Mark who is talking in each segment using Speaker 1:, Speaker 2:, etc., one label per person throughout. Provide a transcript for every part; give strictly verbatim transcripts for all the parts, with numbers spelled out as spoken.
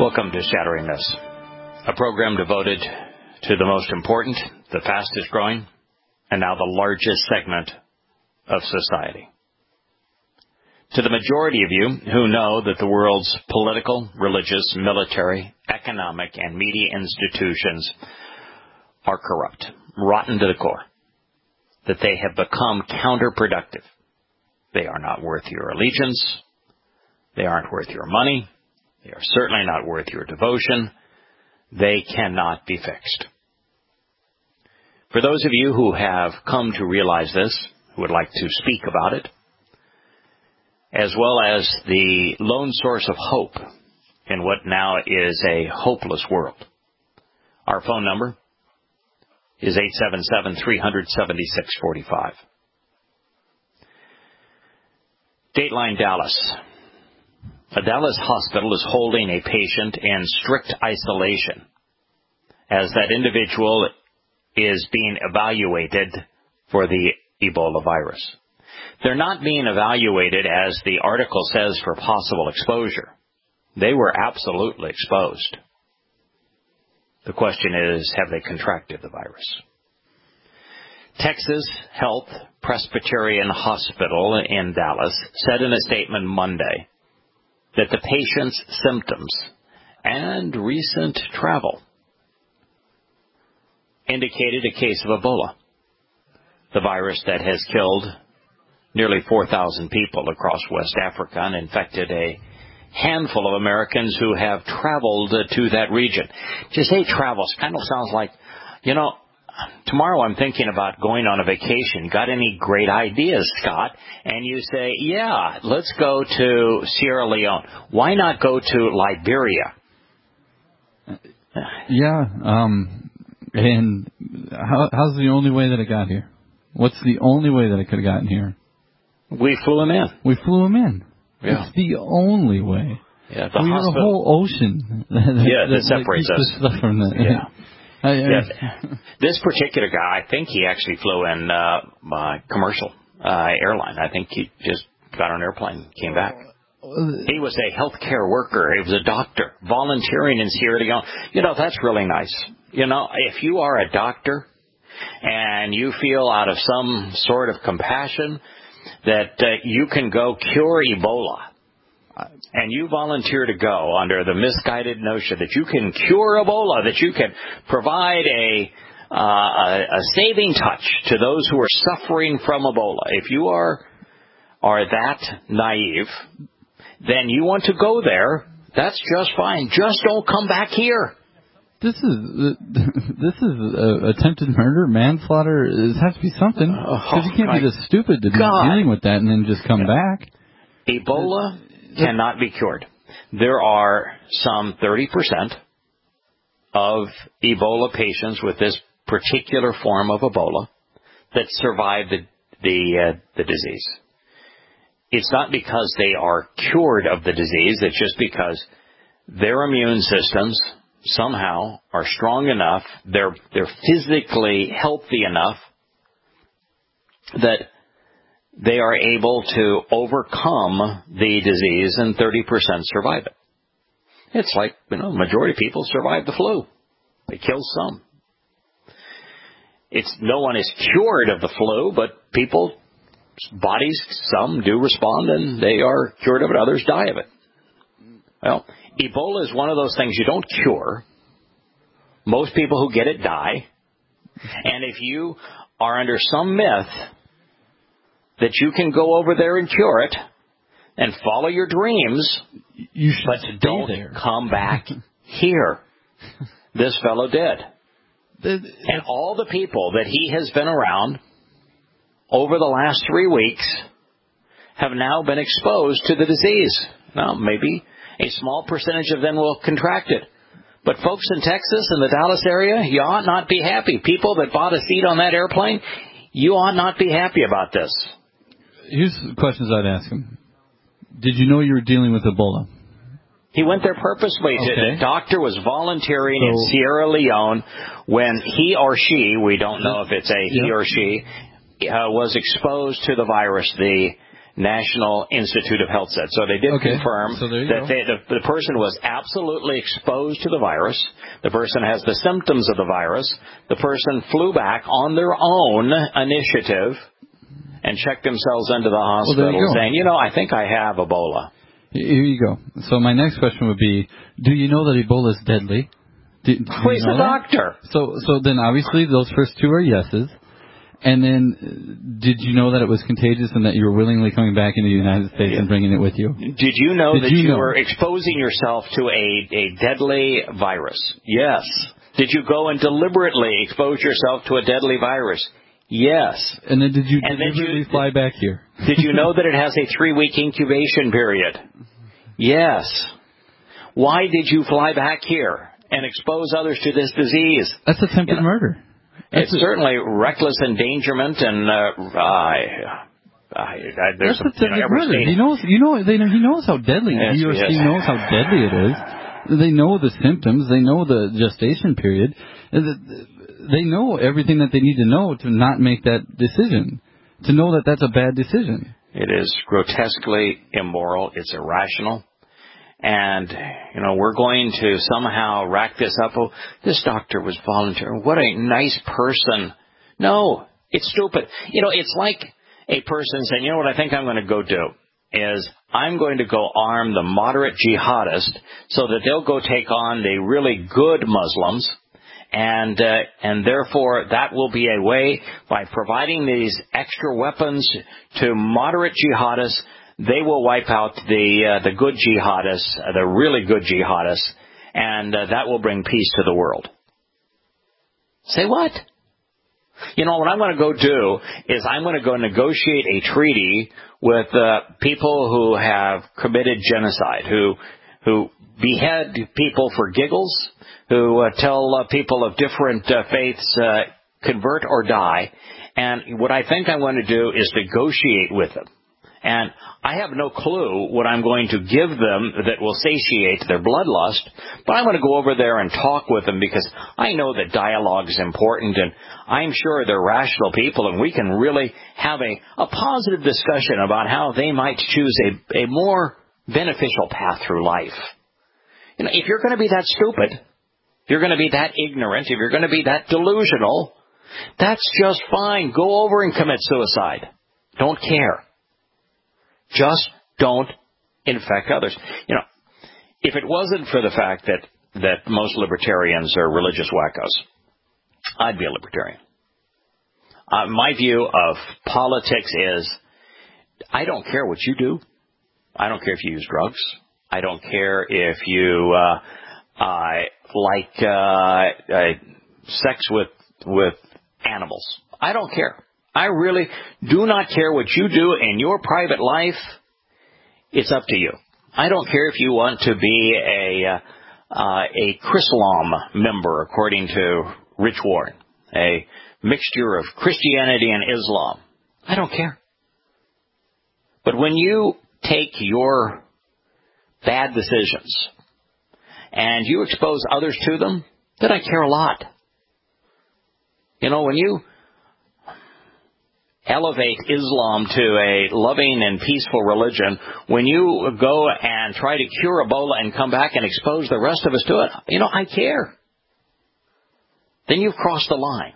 Speaker 1: Welcome to Shattering This, a program devoted to the most important, the fastest growing, and now the largest segment of society. To the majority of you who know that the world's political, religious, military, economic, and media institutions are corrupt, rotten to the core, that they have become counterproductive. They are not worth your allegiance. They aren't worth your money. They are certainly not worth your devotion. They cannot be fixed. For those of you who have come to realize this, who would like to speak about it, as well as the lone source of hope in what now is a hopeless world, our phone number is eight seven seven, three hundred, seventy-six forty-five. Dateline Dallas. A Dallas hospital is holding a patient in strict isolation as that individual is being evaluated for the Ebola virus. They're not being evaluated, as the article says, for possible exposure. They were absolutely exposed. The question is, have they contracted the virus? Texas Health Presbyterian Hospital in Dallas said in a statement Monday that the patient's symptoms and recent travel indicated a case of Ebola, the virus that has killed nearly four thousand people across West Africa and infected a handful of Americans who have traveled to that region. To say travels kind of sounds like, you know, tomorrow I'm thinking about going on a vacation. Got any great ideas, Scott? And you say, yeah, let's go to Sierra Leone. Why not go to Liberia?
Speaker 2: Yeah, um, and how, how's the only way that it got here? What's the only way that it could have gotten here?
Speaker 1: We flew him in.
Speaker 2: We flew him in.
Speaker 1: Yeah.
Speaker 2: It's the only way.
Speaker 1: Yeah, the
Speaker 2: we
Speaker 1: hospital.
Speaker 2: have a whole ocean that,
Speaker 1: yeah, that,
Speaker 2: that
Speaker 1: separates
Speaker 2: that
Speaker 1: us.
Speaker 2: Stuff from the,
Speaker 1: yeah.
Speaker 2: I, I,
Speaker 1: yeah. This particular guy, I think he actually flew in uh, uh, commercial uh, airline. I think he just got on an airplane and came back. He was a healthcare worker. He was a doctor volunteering in Sierra Leone. You know, that's really nice. You know, if you are a doctor and you feel out of some sort of compassion that uh, you can go cure Ebola, and you volunteer to go under the misguided notion that you can cure Ebola, that you can provide a, uh, a, a saving touch to those who are suffering from Ebola. If you are are that naive, then you want to go there. That's just fine. Just don't come back here.
Speaker 2: This is this is uh, attempted murder, manslaughter. It has to be something, because you can't be this stupid to be
Speaker 1: God.
Speaker 2: dealing with that and then just come
Speaker 1: yeah.
Speaker 2: back.
Speaker 1: Ebola cannot be cured. There are some thirty percent of Ebola patients with this particular form of Ebola that survive the the, uh, the disease. It's not because they are cured of the disease. It's just because their immune systems somehow are strong enough, they're they're physically healthy enough that they are able to overcome the disease, and thirty percent survive it. It's like, you know, the majority of people survive the flu. They kill some. It's no one is cured of the flu, but people, bodies, some do respond, and they are cured of it. Others die of it. Well, Ebola is one of those things you don't cure. Most people who get it die. And if you are under some myth that you can go over there and cure it and follow your dreams,
Speaker 2: you should
Speaker 1: but don't
Speaker 2: there.
Speaker 1: come back here. This fellow did. And all the people that he has been around over the last three weeks have now been exposed to the disease. Now, maybe a small percentage of them will contract it. But folks in Texas and the Dallas area, you ought not be happy. People that bought a seat on that airplane, you ought not be happy about this.
Speaker 2: Here's the questions I'd ask him. Did you know you were dealing with Ebola?
Speaker 1: He went there purposely.
Speaker 2: Okay.
Speaker 1: The doctor was volunteering
Speaker 2: so,
Speaker 1: in Sierra Leone when he or she, we don't know if it's a he
Speaker 2: yeah.
Speaker 1: or she, uh, was exposed to the virus. The National Institute of Health said. So they did
Speaker 2: okay.
Speaker 1: confirm
Speaker 2: so
Speaker 1: that they, the, the person was absolutely exposed to the virus. The person has the symptoms of the virus. The person flew back on their own initiative and checked themselves into the hospital
Speaker 2: well, you
Speaker 1: saying, you know, I think I have Ebola.
Speaker 2: Here you go. So my next question would be, do you know that Ebola is deadly? Do, do
Speaker 1: Who is the doctor?
Speaker 2: So, so then obviously those first two are yeses. And then, did you know that it was contagious and that you were willingly coming back into the United States yeah. and bringing it with you?
Speaker 1: Did you know
Speaker 2: did
Speaker 1: that
Speaker 2: you,
Speaker 1: you
Speaker 2: know?
Speaker 1: were exposing yourself to a, a deadly virus? Yes. Did you go and deliberately expose yourself to a deadly virus? Yes.
Speaker 2: And then did you
Speaker 1: and
Speaker 2: deliberately
Speaker 1: you,
Speaker 2: fly back here?
Speaker 1: Did you know that it has a three-week incubation period? Yes. Why did you fly back here and expose others to this disease?
Speaker 2: That's attempted you know, murder.
Speaker 1: That's it's a, certainly reckless endangerment, and uh, I, I, I, there's
Speaker 2: that's
Speaker 1: a, you know,
Speaker 2: murder. He knows, you know, they know, he knows how deadly. Yes, he or she knows how deadly it is. They know the symptoms. They know the gestation period. They know everything that they need to know to not make that decision. To know that that's a bad decision.
Speaker 1: It is grotesquely immoral. It's irrational. And, you know, we're going to somehow rack this up. Oh, this doctor was voluntary. What a nice person. No, it's stupid. You know, it's like a person saying, you know what I think I'm going to go do is I'm going to go arm the moderate jihadist so that they'll go take on the really good Muslims. And, uh, and therefore that will be a way by providing these extra weapons to moderate jihadists. They will wipe out the uh, the good jihadists, uh, the really good jihadists, and uh, that will bring peace to the world. Say what? You know, what I'm going to go do is I'm going to go negotiate a treaty with uh, people who have committed genocide, who who behead people for giggles, who uh, tell uh, people of different uh, faiths uh, convert or die. And what I think I'm going to do is negotiate with them. And I have no clue what I'm going to give them that will satiate their bloodlust, but I'm going to go over there and talk with them because I know that dialogue is important, and I'm sure they're rational people, and we can really have a, a positive discussion about how they might choose a, a more beneficial path through life. You know, if you're going to be that stupid, if you're going to be that ignorant, if you're going to be that delusional, that's just fine. Go over and commit suicide. Don't care. Just don't infect others. You know, if it wasn't for the fact that, that most libertarians are religious wackos, I'd be a libertarian. Uh, my view of politics is, I don't care what you do. I don't care if you use drugs. I don't care if you uh, uh, like uh, uh, sex with with animals. I don't care. I really do not care what you do in your private life. It's up to you. I don't care if you want to be a uh, a Chrislam member, according to Rich Warren, a mixture of Christianity and Islam. I don't care. But when you take your bad decisions and you expose others to them, then I care a lot. You know, when you elevate Islam to a loving and peaceful religion, when you go and try to cure Ebola and come back and expose the rest of us to it, you know, I care. Then you've crossed the line.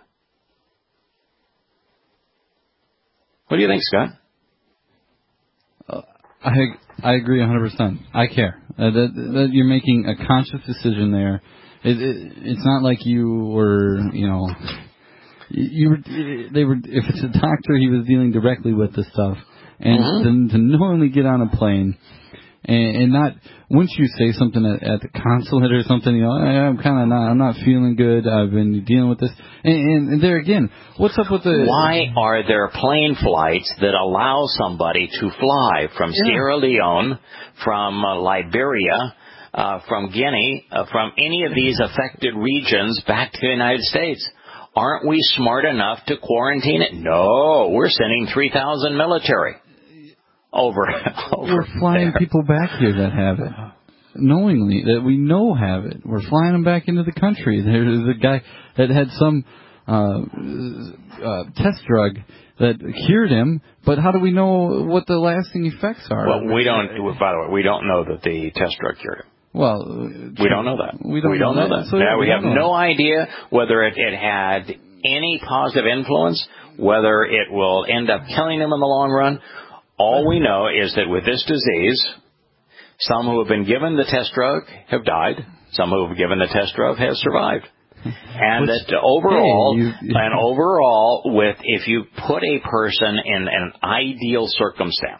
Speaker 1: What do you think, Scott?
Speaker 2: Uh, I I agree one hundred percent. I care. Uh, that, that you're making a conscious decision there. It, it, it's not like you were, you know... You were, they were. If it's a doctor, he was dealing directly with the stuff, and mm-hmm. then to knowingly get on a plane, and, and not once you say something at, at the consulate or something, you know, I, I'm kind of not, I'm not feeling good. I've been dealing with this, and, and, and there again, what's up with the?
Speaker 1: Why are there plane flights that allow somebody to fly from yeah. Sierra Leone, from uh, Liberia? Uh, from Guinea, uh, from any of these affected regions back to the United States? Aren't we smart enough to quarantine it? No, we're sending three thousand military over. over
Speaker 2: we're flying
Speaker 1: there.
Speaker 2: people back here that have it, knowingly, that we know have it. We're flying them back into the country. There's a guy that had some uh, uh, test drug that cured him, but how do we know what the lasting effects are?
Speaker 1: Well, we don't, by the way, we don't know that the test drug cured him.
Speaker 2: Well,
Speaker 1: we don't know that.
Speaker 2: We don't,
Speaker 1: we don't
Speaker 2: know,
Speaker 1: know
Speaker 2: that.
Speaker 1: that.
Speaker 2: So,
Speaker 1: now,
Speaker 2: yeah,
Speaker 1: we,
Speaker 2: we
Speaker 1: have no
Speaker 2: that.
Speaker 1: idea whether it, it had any positive influence, whether it will end up killing him in the long run. All we know is that with this disease, some who have been given the test drug have died. Some who have been given the test drug have survived. And
Speaker 2: Which,
Speaker 1: that overall,
Speaker 2: hey, you, you,
Speaker 1: and overall, with if you put a person in an ideal circumstance,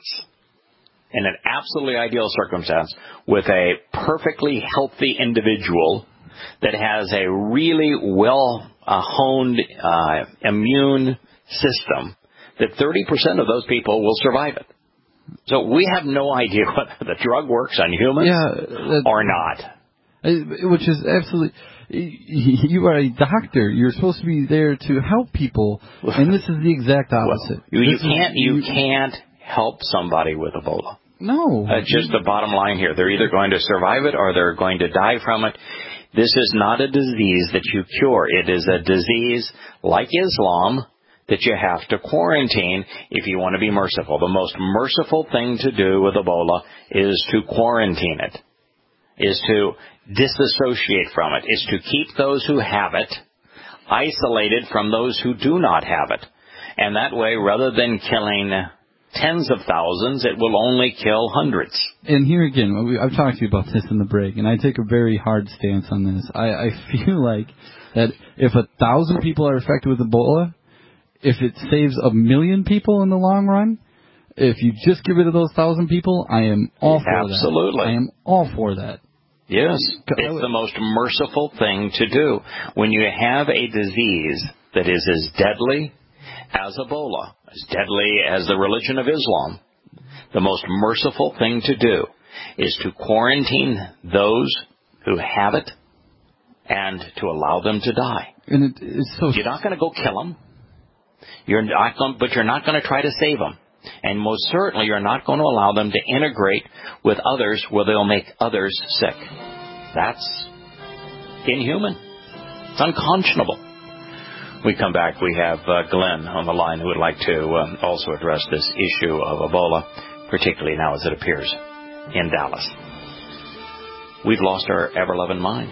Speaker 1: in an absolutely ideal circumstance, with a perfectly healthy individual that has a really well-honed uh, immune system, that thirty percent of those people will survive it. So we have no idea whether the drug works on humans
Speaker 2: yeah,
Speaker 1: or not.
Speaker 2: Which is absolutely... You are a doctor. You're supposed to be there to help people, and this is the exact opposite.
Speaker 1: Well, you, you
Speaker 2: this
Speaker 1: can't.
Speaker 2: Is,
Speaker 1: you,
Speaker 2: you
Speaker 1: can't help somebody with Ebola.
Speaker 2: No.
Speaker 1: That's just the bottom line here. They're either going to survive it or they're going to die from it. This is not a disease that you cure. It is a disease like Islam that you have to quarantine if you want to be merciful. The most merciful thing to do with Ebola is to quarantine it, is to disassociate from it, is to keep those who have it isolated from those who do not have it. And that way, rather than killing tens of thousands, it will only kill hundreds.
Speaker 2: And here again, I've talked to you about this in the break, and I take a very hard stance on this. I, I feel like that if a thousand people are affected with Ebola, if it saves a million people in the long run, if you just get rid of those thousand people, I am all for
Speaker 1: Absolutely.
Speaker 2: that.
Speaker 1: Absolutely.
Speaker 2: I am all for that.
Speaker 1: Yes, it's the most merciful thing to do. When you have a disease that is as deadly as Ebola, as deadly as the religion of Islam, the most merciful thing to do is to quarantine those who have it and to allow them to die.
Speaker 2: And it, it's so
Speaker 1: you're not going to go kill them, you're not going, but you're not going to try to save them. And most certainly you're not going to allow them to integrate with others where they'll make others sick. That's inhuman. It's unconscionable. We come back. We have uh, Glenn on the line who would like to um, also address this issue of Ebola, particularly now as it appears in Dallas. We've lost our ever-loving mind,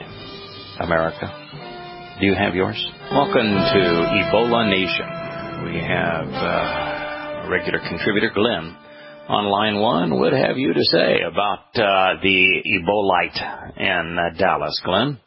Speaker 1: America. Do you have yours? Welcome to Ebola Nation. We have... Uh, regular contributor Glenn on line one. What have you to say about uh, the Ebolite in uh, Dallas, Glenn?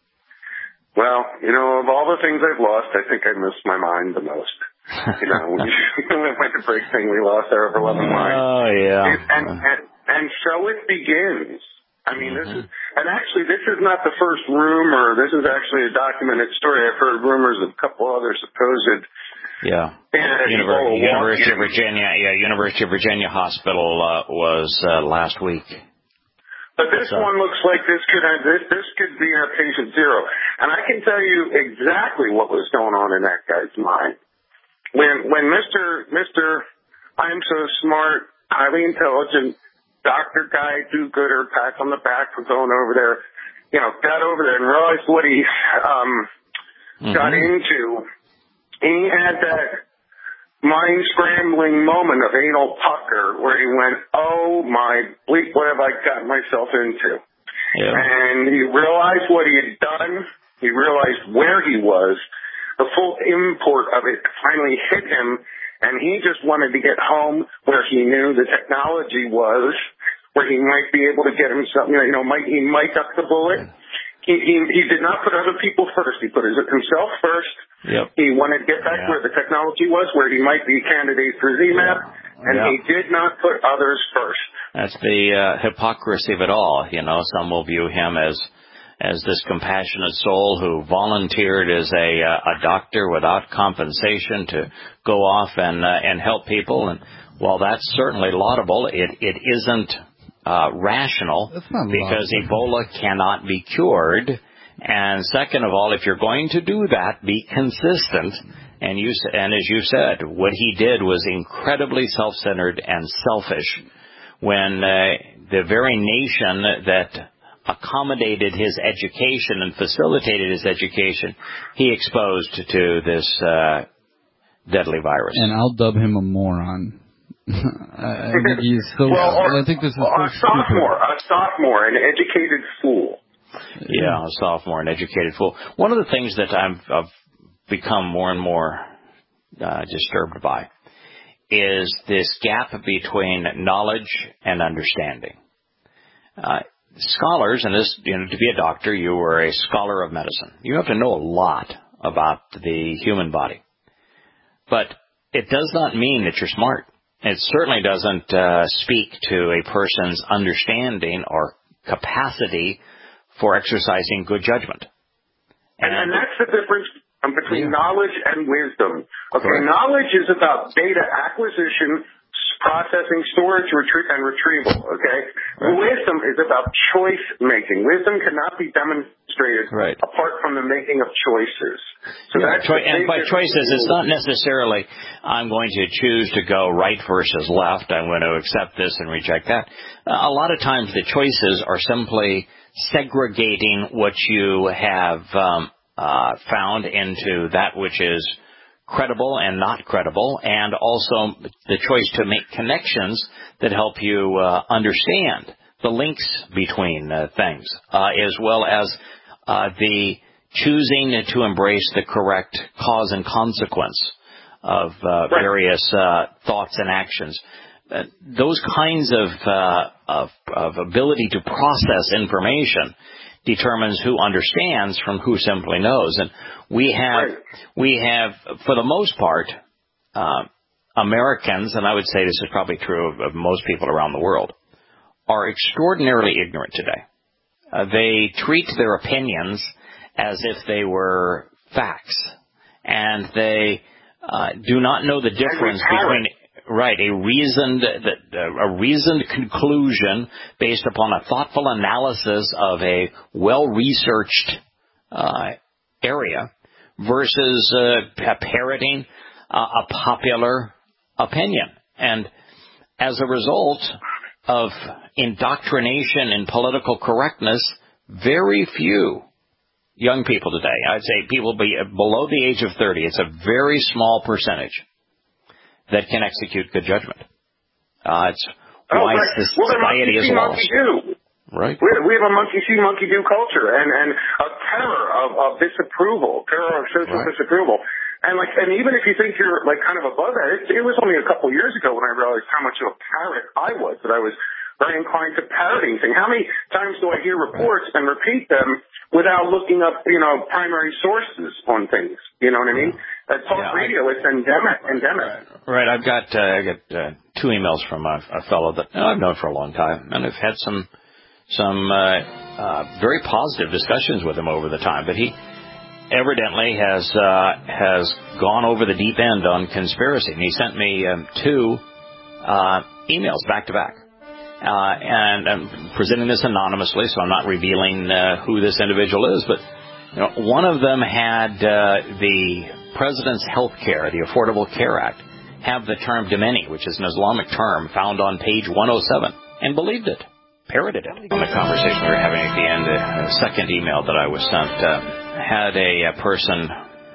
Speaker 3: Well, you know, of all the things I've lost, I think I miss my mind the most. You know, we went to break thing, we lost our ever-loving mind.
Speaker 1: Oh, yeah.
Speaker 3: And, and, and, and so it begins. I mean,
Speaker 1: mm-hmm.
Speaker 3: this is, and actually, this is not the first rumor. This is actually a documented story. I've heard rumors of a couple other supposed
Speaker 1: Yeah, University, University of Virginia. Yeah, University of Virginia Hospital uh, was uh, last week.
Speaker 3: But this
Speaker 1: so.
Speaker 3: one looks like this could have, this this could be our patient zero, and I can tell you exactly what was going on in that guy's mind when when Mister Mister I'm so smart, highly intelligent, Doctor Guy Do-Gooder, pat on the back for going over there, you know, got over there and realized what he um mm-hmm. got into. He had that mind-scrambling moment of anal pucker where he went, oh, my bleep, what have I gotten myself into?
Speaker 1: Yeah.
Speaker 3: And he realized what he had done. He realized where he was. The full import of it finally hit him, and he just wanted to get home where he knew the technology was, where he might be able to get himself, you know, might, he might duck the bullet. He, he, he did not put other people first. He put himself first.
Speaker 1: Yep.
Speaker 3: He wanted to get back
Speaker 1: yeah.
Speaker 3: where the technology was, where he might be a candidate for Z MAP, yeah. and yeah. he did not put others first.
Speaker 1: That's the uh, hypocrisy of it all. You know, some will view him as as this compassionate soul who volunteered as a uh, a doctor without compensation to go off and uh, and help people. And while that's certainly laudable, it it isn't uh, rational because
Speaker 2: laudable.
Speaker 1: Ebola cannot be cured. And second of all, if you're going to do that, be consistent. And you and as you said, what he did was incredibly self-centered and selfish. When uh, the very nation that accommodated his education and facilitated his education, he exposed to this uh, deadly virus.
Speaker 2: And I'll dub him a moron. I, I think he's so.
Speaker 3: Well, or,
Speaker 2: I think this is so
Speaker 3: a sophomore, a sophomore, an educated fool.
Speaker 1: Yeah, a sophomore, an educated fool. One of the things that I've, I've become more and more uh, disturbed by is this gap between knowledge and understanding. Uh, scholars, and this, you know, to be a doctor, you were a scholar of medicine. You have to know a lot about the human body. But it does not mean that you're smart. It certainly doesn't uh, speak to a person's understanding or capacity for exercising good judgment.
Speaker 3: And, and that's the difference between yeah. knowledge and wisdom. Okay,
Speaker 1: Correct.
Speaker 3: Knowledge is about data acquisition, processing, storage, retrie- and retrieval. Okay, right. Wisdom is about choice making. Wisdom cannot be demonstrated
Speaker 1: right.
Speaker 3: apart from the making of choices. So
Speaker 1: yeah,
Speaker 3: that's
Speaker 1: choi- and by choices, it's not necessarily I'm going to choose to go right versus left. I'm going to accept this and reject that. Uh, a lot of times, the choices are simply segregating what you have um, uh, found into that which is credible and not credible, and also the choice to make connections that help you uh, understand the links between uh, things, uh, as well as uh, the choosing to embrace the correct cause and consequence of uh, right. various uh, thoughts and actions. Uh, those kinds of, uh, of of ability to process information determines who understands from who simply knows. And we have, right. we have, for the most part, uh, Americans, and I would say this is probably true of, of most people around the world, are extraordinarily ignorant today. Uh, they treat their opinions as if they were facts, and they uh, do not know the difference between right a reasoned uh, a reasoned conclusion based upon a thoughtful analysis of a well-researched uh, area versus uh, parroting uh, a popular opinion. And as a result of indoctrination in political correctness, very few young people today, I'd say people be below the age of thirty, it's a very small percentage that can execute good judgment. Uh, it's
Speaker 3: oh,
Speaker 1: why
Speaker 3: right.
Speaker 1: society
Speaker 3: well,
Speaker 1: is lost. Right.
Speaker 3: We, we have a monkey see, monkey do culture, and, and a terror of, of disapproval, terror of social right. disapproval. And like, and even if you think you're like kind of above that, it, it was only a couple of years ago when I realized how much of a parrot I was, that I was very inclined to parroting things. How many times do I hear reports right. and repeat them without looking up, you know, primary sources on things? You know what I mean? Uh, talk yeah, radio is endemic. endemic.
Speaker 1: Right. right. I've got uh, I got uh, two emails from a, a fellow that I've known for a long time, and I've had some some uh, uh, very positive discussions with him over the time. But he evidently has uh, has gone over the deep end on conspiracy, and he sent me um, two uh, emails back to back. Uh, and I'm presenting this anonymously, so I'm not revealing uh, who this individual is. But you know, one of them had uh, the President's Health Care, the Affordable Care Act, have the term Dimeni, which is an Islamic term found on page one oh seven, and believed it, parroted it. On the conversation we were having at the end, a second email that I was sent uh, had a, a person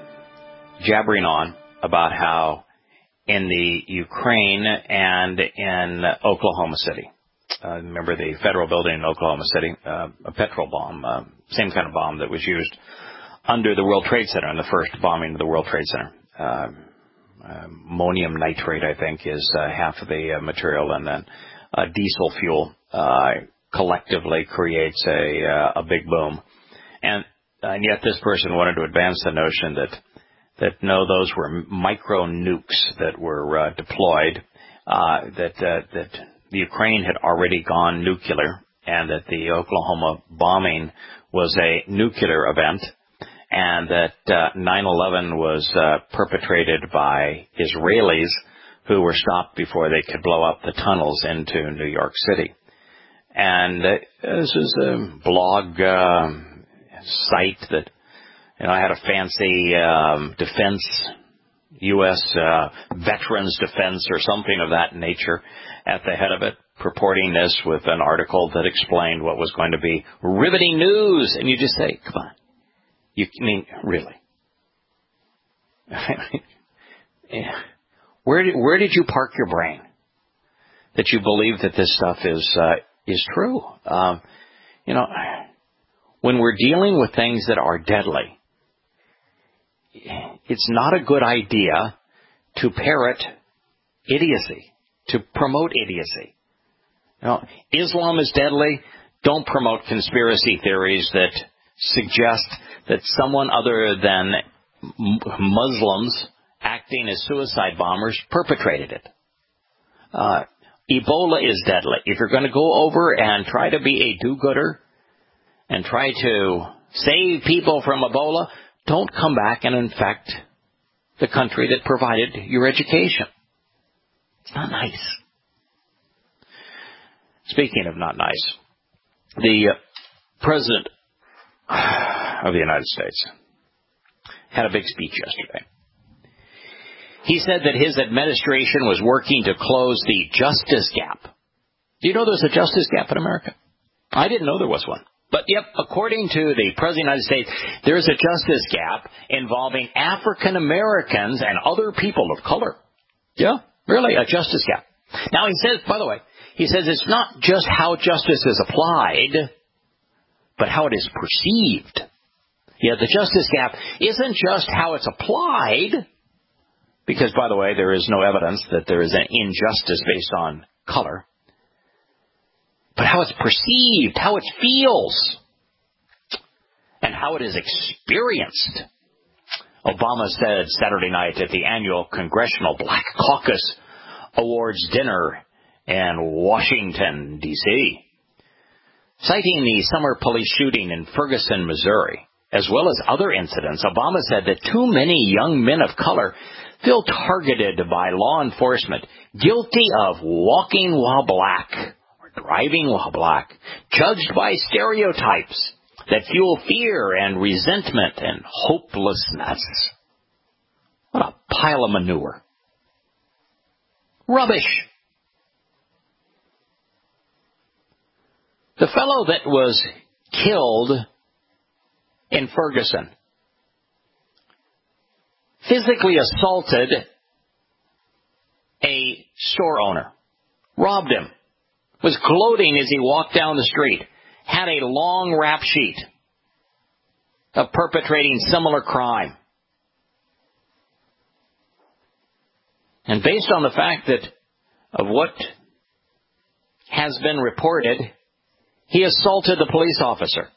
Speaker 1: jabbering on about how in the Ukraine and in Oklahoma City, Uh, remember the federal building in Oklahoma City, uh, a petrol bomb, uh, same kind of bomb that was used under the World Trade Center in the first bombing of the World Trade Center. Uh, uh, ammonium nitrate, I think, is uh, half of the uh, material, and then uh, diesel fuel uh, collectively creates a uh, a big boom. And and yet this person wanted to advance the notion that that no, those were micro nukes that were uh, deployed, uh, that uh, that. The Ukraine had already gone nuclear, and that the Oklahoma bombing was a nuclear event, and that uh, nine eleven was uh, perpetrated by Israelis who were stopped before they could blow up the tunnels into New York City. And uh, this is a blog uh, site that, you know, I had a fancy um, defense, U S uh, Veterans Defense or something of that nature at the head of it. purporting this with an article that explained what was going to be riveting news, and you just say, come on. You I mean, really? Where did, where did you park your brain that you believe that this stuff is uh, is true? Um, you know, when we're dealing with things that are deadly, it's not a good idea to parrot idiocy, to promote idiocy. You know, Islam is deadly. Don't promote conspiracy theories that suggest that someone other than Muslims acting as suicide bombers perpetrated it. Uh, Ebola is deadly. If you're going to go over and try to be a do-gooder and try to save people from Ebola, don't come back and infect the country that provided your education. It's not nice. Speaking of not nice, the uh, President of the United States had a big speech yesterday. He said that his administration was working to close the justice gap. Do you know there's a justice gap in America? I didn't know there was one. But, yep, according to the President of the United States, there's a justice gap involving African Americans and other people of color. Yeah, really, a justice gap. Now, he says, by the way, he says it's not just how justice is applied, but how it is perceived. Yeah, the justice gap isn't just how it's applied, because, by the way, there is no evidence that there is an injustice based on color, but how it's perceived, how it feels, and how it is experienced. Obama said Saturday night at the annual Congressional Black Caucus Awards dinner in Washington, D C, citing the summer police shooting in Ferguson, Missouri, as well as other incidents, Obama said that too many young men of color feel targeted by law enforcement, guilty of walking while black or driving while black, judged by stereotypes that fuel fear and resentment and hopelessness. What a pile of manure. Rubbish. The fellow that was killed in Ferguson physically assaulted a store owner, robbed him, was gloating as he walked down the street, had a long rap sheet of perpetrating similar crime. And based on the fact that of what has been reported, he assaulted the police officer.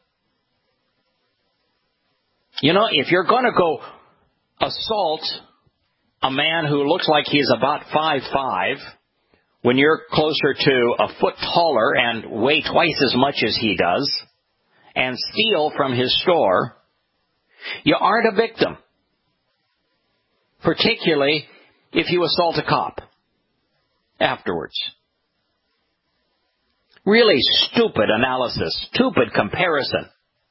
Speaker 1: You know, if you're going to go assault a man who looks like he's about five foot five, when you're closer to a foot taller and weigh twice as much as he does, and steal from his store, you aren't a victim. Particularly if you assault a cop afterwards. Really stupid analysis, stupid comparison.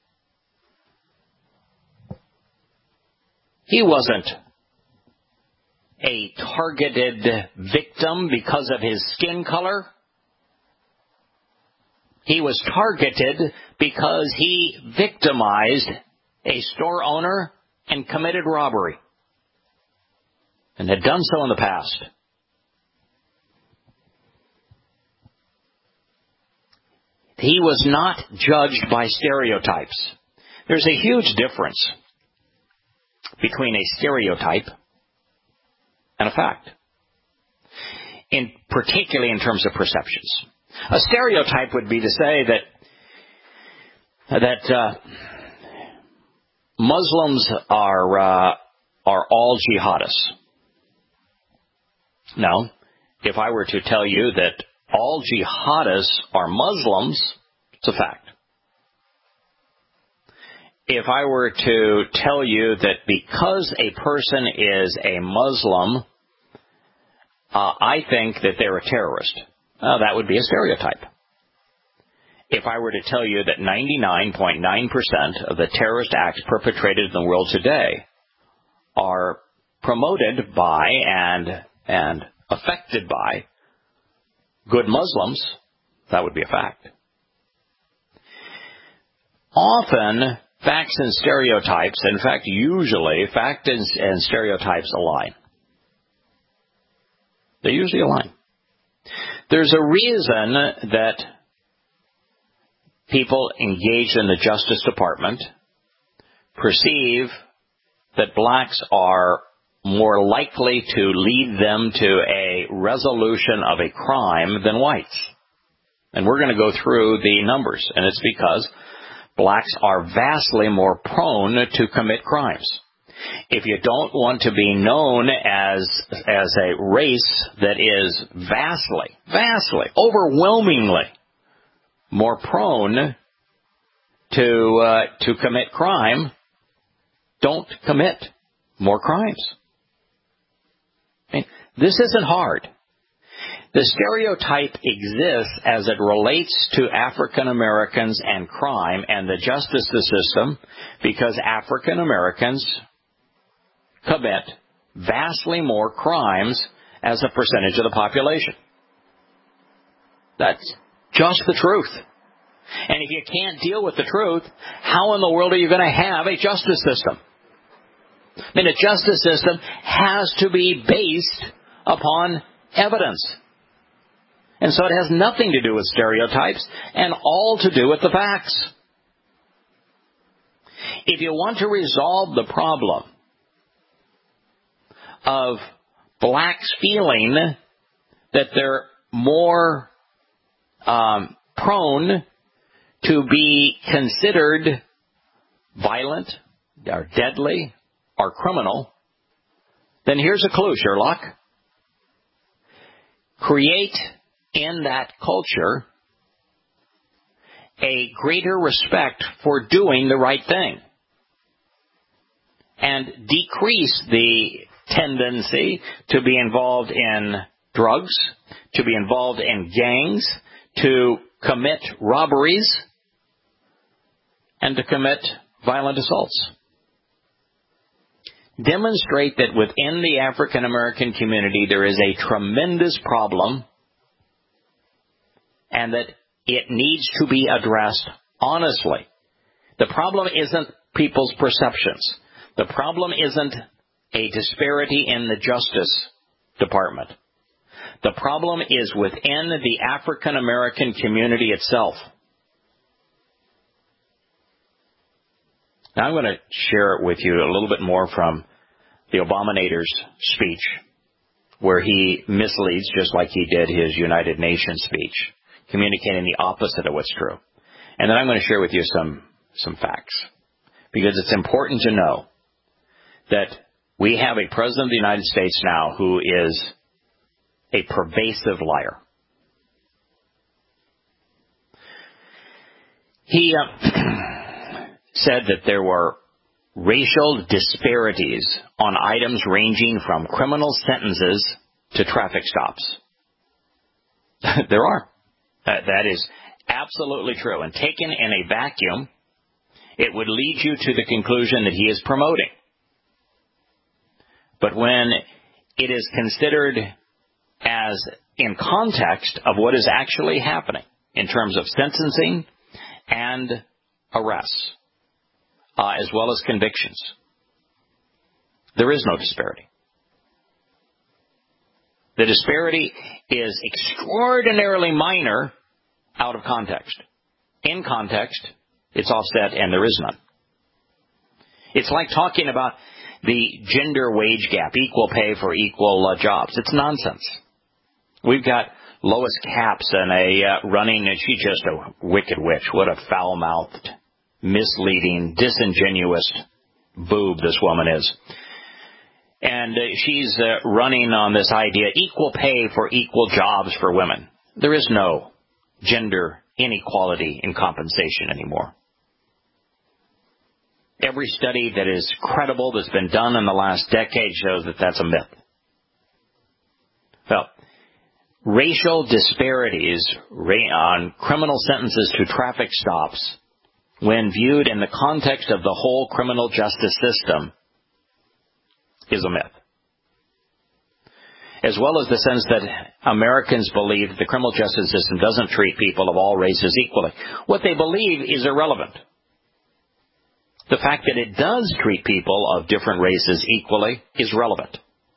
Speaker 1: He wasn't a targeted victim because of his skin color. He was targeted because he victimized a store owner and committed robbery, and had done so in the past. He was not judged by stereotypes. There's a huge difference between a stereotype and a fact, in particularly in terms of perceptions. A stereotype would be to say that that uh, Muslims are uh, are all jihadists. Now, if I were to tell you that all jihadists are Muslims, it's a fact. If I were to tell you that because a person is a Muslim, uh, I think that they're a terrorist, uh, that would be a stereotype. If I were to tell you that ninety-nine point nine percent of the terrorist acts perpetrated in the world today are promoted by and and affected by good Muslims, that would be a fact. Often, facts and stereotypes, in fact, usually, fact and, and stereotypes align. They usually align. There's a reason that people engaged in the Justice Department perceive that blacks are more likely to lead them to a resolution of a crime than whites. And we're going to go through the numbers, and it's because blacks are vastly more prone to commit crimes. If you don't want to be known as as a race that is vastly, vastly, overwhelmingly more prone to uh, to commit crime, don't commit more crimes. I mean, this isn't hard. The stereotype exists as it relates to African Americans and crime and the justice system because African Americans commit vastly more crimes as a percentage of the population. That's just the truth. And if you can't deal with the truth, how in the world are you going to have a justice system? I mean, a justice system has to be based upon evidence. And so it has nothing to do with stereotypes and all to do with the facts. If you want to resolve the problem of blacks feeling that they're more um, prone to be considered violent or deadly or criminal, then here's a clue, Sherlock. Create in that culture a greater respect for doing the right thing and decrease the tendency to be involved in drugs, to be involved in gangs, to commit robberies, and to commit violent assaults. Demonstrate that within the African American community there is a tremendous problem and that it needs to be addressed honestly. The problem isn't people's perceptions. The problem isn't a disparity in the Justice Department. The problem is within the African American community itself. Now I'm going to share it with you a little bit more from the Obamanator's speech, where he misleads just like he did his United Nations speech, communicating the opposite of what's true. And then I'm going to share with you some, some facts, because it's important to know that we have a President of the United States now who is a pervasive liar. He uh, said that there were racial disparities on items ranging from criminal sentences to traffic stops. There are. Uh, that is absolutely true. And taken in a vacuum, it would lead you to the conclusion that he is promoting. But when it is considered as in context of what is actually happening in terms of sentencing and arrests, uh, as well as convictions, there is no disparity. The disparity is extraordinarily minor out of context. In context, it's offset and there is none. It's like talking about the gender wage gap, equal pay for equal uh, jobs. It's nonsense. We've got Lois Capps and a uh, running, and she's just a wicked witch. What a foul-mouthed, misleading, disingenuous boob this woman is. And uh, she's uh, running on this idea, equal pay for equal jobs for women. There is no gender inequality in compensation anymore. Every study that is credible that's been done in the last decade shows that that's a myth. Well, racial disparities on criminal sentences to traffic stops, when viewed in the context of the whole criminal justice system, is a myth. as well as the sense that Americans believe that the criminal justice system doesn't treat people of all races equally. What they believe is irrelevant. The fact that it does treat people of different races equally is relevant.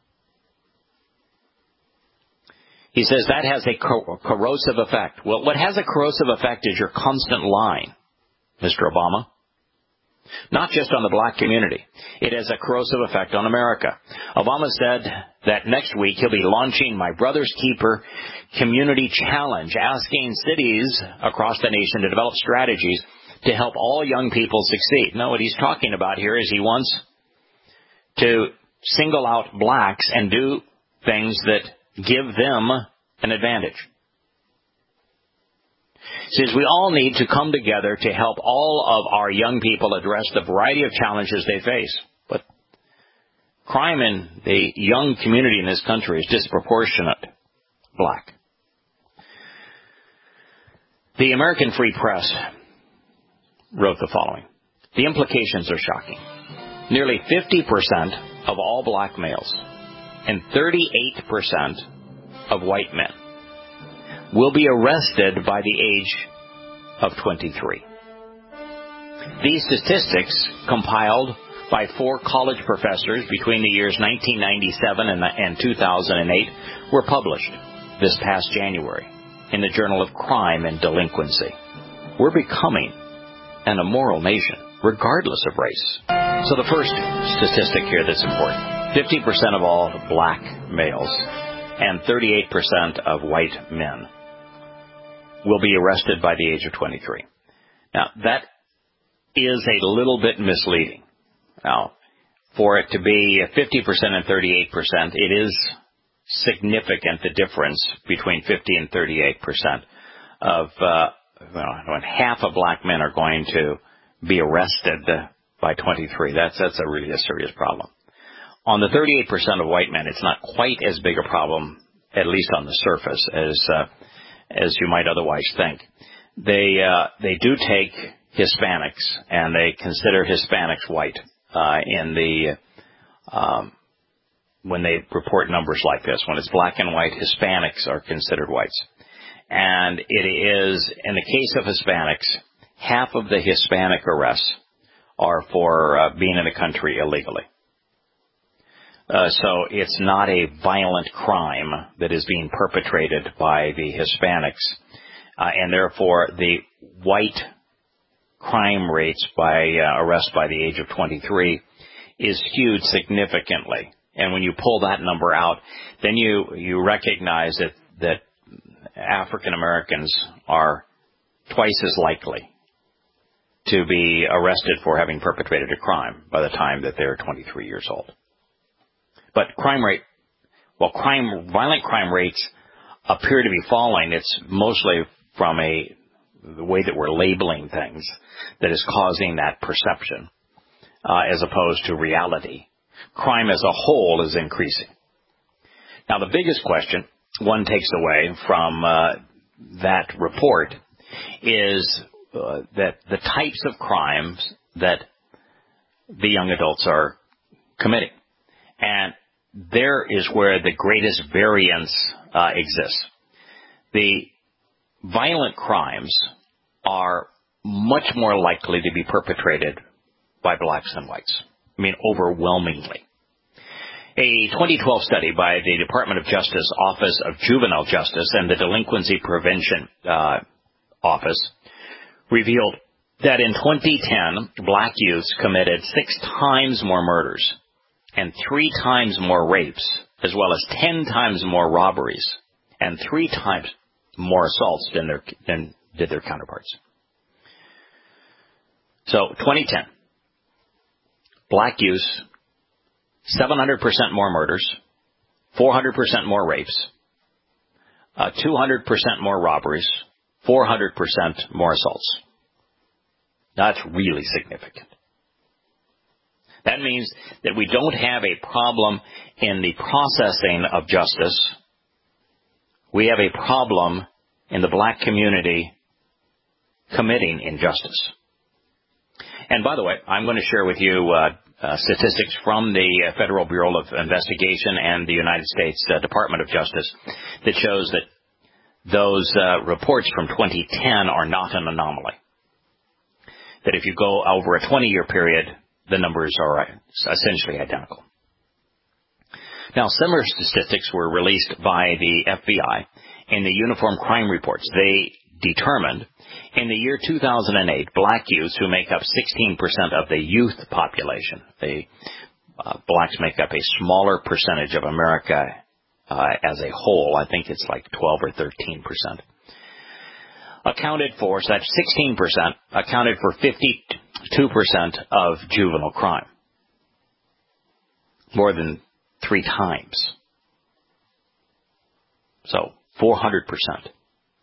Speaker 1: He says that has a cor- corrosive effect. Well, what has a corrosive effect is your constant lying, Mister Obama. Not just on the black community. It has a corrosive effect on America. Obama said that next week he'll be launching My Brother's Keeper Community Challenge, asking cities across the nation to develop strategies to help all young people succeed. No, what he's talking about here is he wants to single out blacks and do things that give them an advantage. He says we all need to come together to help all of our young people address the variety of challenges they face. But crime in the young community in this country is disproportionate black. The American Free Press wrote the following. The implications are shocking. Nearly fifty percent of all black males and thirty-eight percent of white men will be arrested by the age of twenty-three. These statistics, compiled by four college professors between the years nineteen ninety-seven and, and two thousand eight, were published this past January in the Journal of Crime and Delinquency. We're becoming an immoral nation, regardless of race. So the first statistic here that's important, fifty percent of all black males and thirty-eight percent of white men will be arrested by the age of twenty-three. Now, that is a little bit misleading. Now, for it to be fifty percent and thirty-eight percent, it is significant, the difference between fifty and thirty-eight percent of, uh, well, when half of black men are going to be arrested by twenty-three. That's, that's a really a serious problem. On the thirty-eight percent of white men, it's not quite as big a problem, at least on the surface, as, uh, as you might otherwise think. They, uh, they do take Hispanics, and they consider Hispanics white, uh, in the, um, when they report numbers like this. When it's black and white, Hispanics are considered whites. And it is, in the case of Hispanics, half of the Hispanic arrests are for uh, being in the country illegally. Uh, so it's not a violent crime that is being perpetrated by the Hispanics. Uh, and therefore, the white crime rates by uh, arrest by the age of twenty-three is skewed significantly. And when you pull that number out, then you, you recognize that, that African Americans are twice as likely to be arrested for having perpetrated a crime by the time that they're twenty-three years old. But crime rate, well, crime, violent crime rates appear to be falling. It's mostly from a, the way that we're labeling things that is causing that perception, uh, as opposed to reality. Crime as a whole is increasing. Now, the biggest question one takes away from uh, that report is uh, that the types of crimes that the young adults are committing. And there is where the greatest variance uh, exists. The violent crimes are much more likely to be perpetrated by blacks than whites. I mean, overwhelmingly. A twenty twelve study by the Department of Justice Office of Juvenile Justice and the Delinquency Prevention uh, Office revealed that in twenty ten, black youths committed six times more murders and three times more rapes, as well as ten times more robberies and three times more assaults than, their, than did their counterparts. So, twenty ten, black youths, seven hundred percent more murders, four hundred percent more rapes, uh, two hundred percent more robberies, four hundred percent more assaults. That's really significant. That means that we don't have a problem in the processing of justice. We have a problem in the black community committing injustice. And by the way, I'm going to share with you uh, uh, statistics from the uh, Federal Bureau of Investigation and the United States uh, Department of Justice that shows that those uh, reports from twenty ten are not an anomaly. That if you go over a twenty-year period, the numbers are essentially identical. Now, similar statistics were released by the F B I in the Uniform Crime Reports. They determined in the year two thousand eight, black youths, who make up sixteen percent of the youth population, they, uh, blacks make up a smaller percentage of America uh, as a whole. I think it's like twelve or thirteen percent. Accounted for, so that's sixteen percent, accounted for fifty-two percent of juvenile crime. More than three times. So, four hundred percent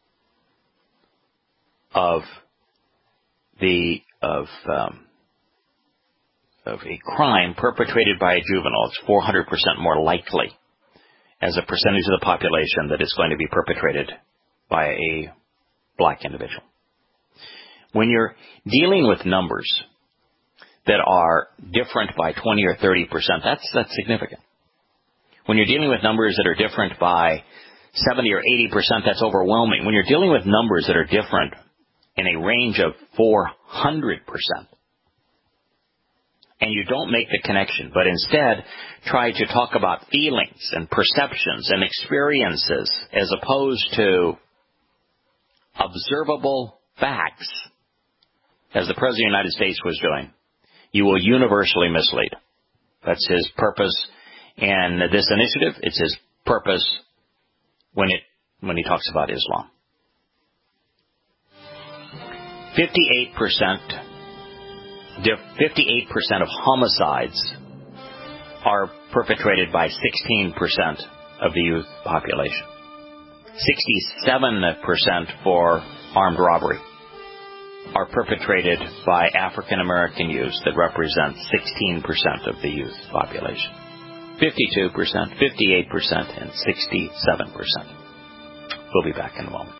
Speaker 1: of the, of, um, of a crime perpetrated by a juvenile, it's four hundred percent more likely as a percentage of the population that it's going to be perpetrated by a black individual. When you're dealing with numbers that are different by twenty or thirty percent, that's, that's significant. When you're dealing with numbers that are different by seventy or eighty percent, that's overwhelming. When you're dealing with numbers that are different in a range of four hundred percent, and you don't make the connection, but instead try to talk about feelings and perceptions and experiences as opposed to observable facts, as the President of the United States was doing, you will universally mislead. That's his purpose in this initiative. It's his purpose when it when he talks about Islam. fifty-eight percent, fifty-eight percent of homicides are perpetrated by sixteen percent of the youth population. sixty-seven percent for armed robbery are perpetrated by African American youths that represent sixteen percent of the youth population. fifty-two percent, fifty-eight percent, and sixty-seven percent. We'll be back in a moment.